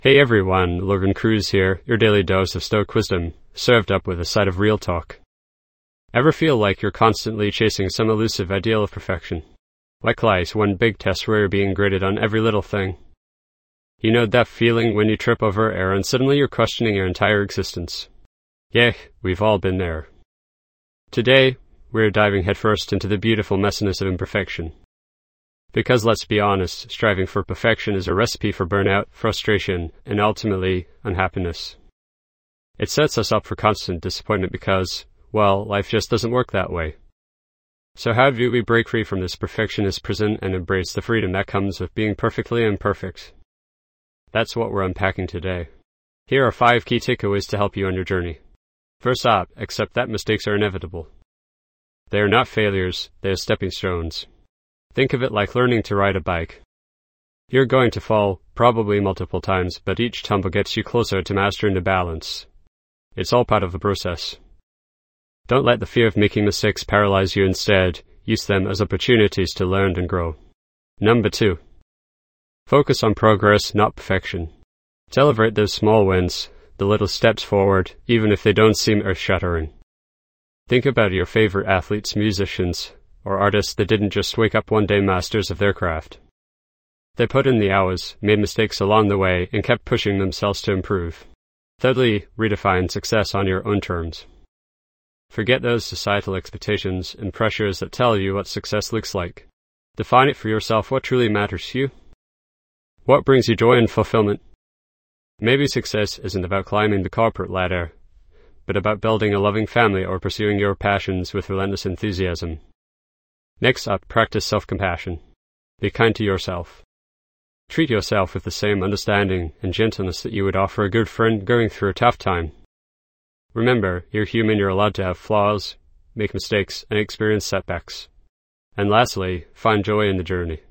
Hey everyone, Logan Cruz here, your daily dose of Stoic wisdom, served up with a side of real talk. Ever feel like you're constantly chasing some elusive ideal of perfection? Like life's one big test where you're being graded on every little thing. You know that feeling when you trip over air and suddenly you're questioning your entire existence? Yeah, we've all been there. Today, we're diving headfirst into the beautiful messiness of imperfection. Because let's be honest, striving for perfection is a recipe for burnout, frustration, and ultimately, unhappiness. It sets us up for constant disappointment because, well, life just doesn't work that way. So how do we break free from this perfectionist prison and embrace the freedom that comes with being perfectly imperfect? That's what we're unpacking today. Here are 5 key takeaways to help you on your journey. First up, accept that mistakes are inevitable. They are not failures, they are stepping stones. Think of it like learning to ride a bike. You're going to fall, probably multiple times, but each tumble gets you closer to mastering the balance. It's all part of the process. Don't let the fear of making mistakes paralyze you. Instead, use them as opportunities to learn and grow. Number 2. Focus on progress, not perfection. Celebrate those small wins, the little steps forward, even if they don't seem earth-shattering. Think about your favorite athletes, musicians, or artists that didn't just wake up one day masters of their craft. They put in the hours, made mistakes along the way, and kept pushing themselves to improve. Thirdly, redefine success on your own terms. Forget those societal expectations and pressures that tell you what success looks like. Define it for yourself. What truly matters to you? What brings you joy and fulfillment? Maybe success isn't about climbing the corporate ladder, but about building a loving family or pursuing your passions with relentless enthusiasm. Next up, practice self-compassion. Be kind to yourself. Treat yourself with the same understanding and gentleness that you would offer a good friend going through a tough time. Remember, you're human, you're allowed to have flaws, make mistakes, and experience setbacks. And lastly, find joy in the journey.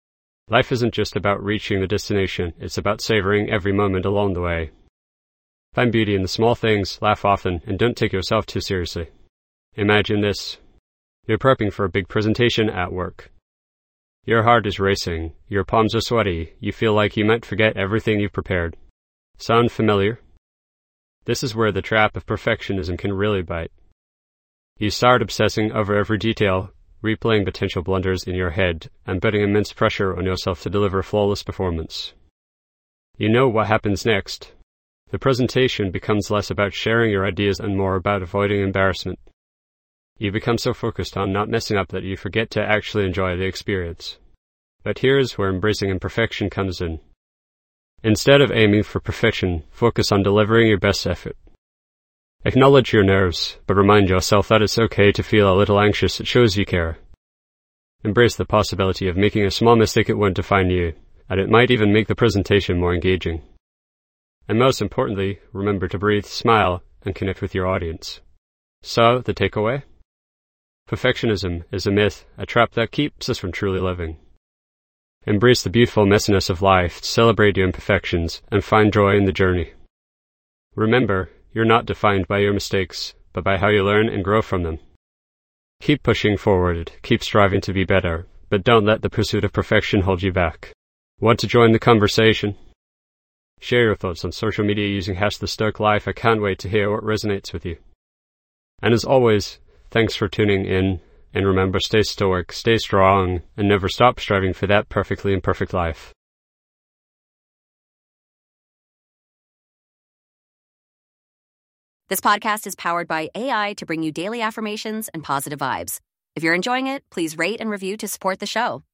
Life isn't just about reaching the destination, it's about savoring every moment along the way. Find beauty in the small things, laugh often, and don't take yourself too seriously. Imagine this. You're prepping for a big presentation at work. Your heart is racing, your palms are sweaty, you feel like you might forget everything you've prepared. Sound familiar? This is where the trap of perfectionism can really bite. You start obsessing over every detail, replaying potential blunders in your head, and putting immense pressure on yourself to deliver a flawless performance. You know what happens next. The presentation becomes less about sharing your ideas and more about avoiding embarrassment. You become so focused on not messing up that you forget to actually enjoy the experience. But here's where embracing imperfection comes in. Instead of aiming for perfection, focus on delivering your best effort. Acknowledge your nerves, but remind yourself that it's okay to feel a little anxious. It shows you care. Embrace the possibility of making a small mistake. It won't define you, and it might even make the presentation more engaging. And most importantly, remember to breathe, smile, and connect with your audience. So, the takeaway? Perfectionism is a myth, a trap that keeps us from truly living. Embrace the beautiful messiness of life, celebrate your imperfections, and find joy in the journey. Remember, you're not defined by your mistakes, but by how you learn and grow from them. Keep pushing forward, keep striving to be better, but don't let the pursuit of perfection hold you back. Want to join the conversation? Share your thoughts on social media using #TheStoicLife. I can't wait to hear what resonates with you. And as always, thanks for tuning in, and remember, stay stoic, stay strong, and never stop striving for that perfectly imperfect life. This podcast is powered by AI to bring you daily affirmations and positive vibes. If you're enjoying it, please rate and review to support the show.